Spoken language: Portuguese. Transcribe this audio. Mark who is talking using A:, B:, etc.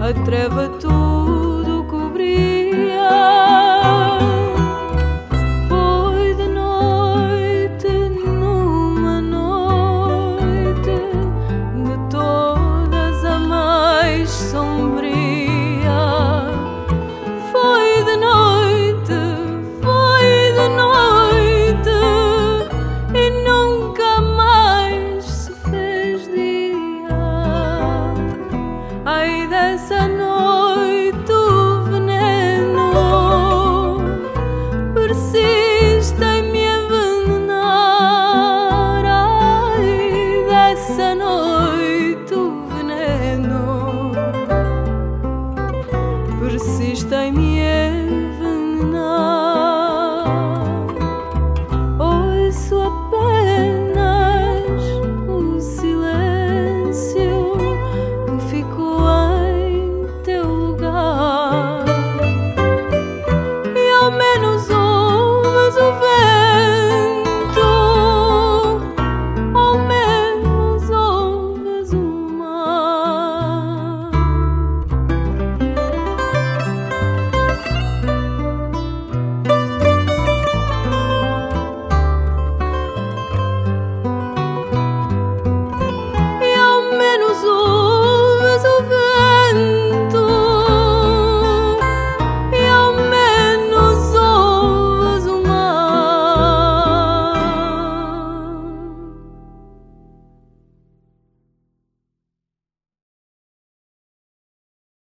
A: a treva tudo cobria. Foi de noite, numa noite de todas a mais sombria. Foi de noite e nunca mais se fez dia. Ai, dessa noite o veneno persiste em me envenenar. Ai, dessa noite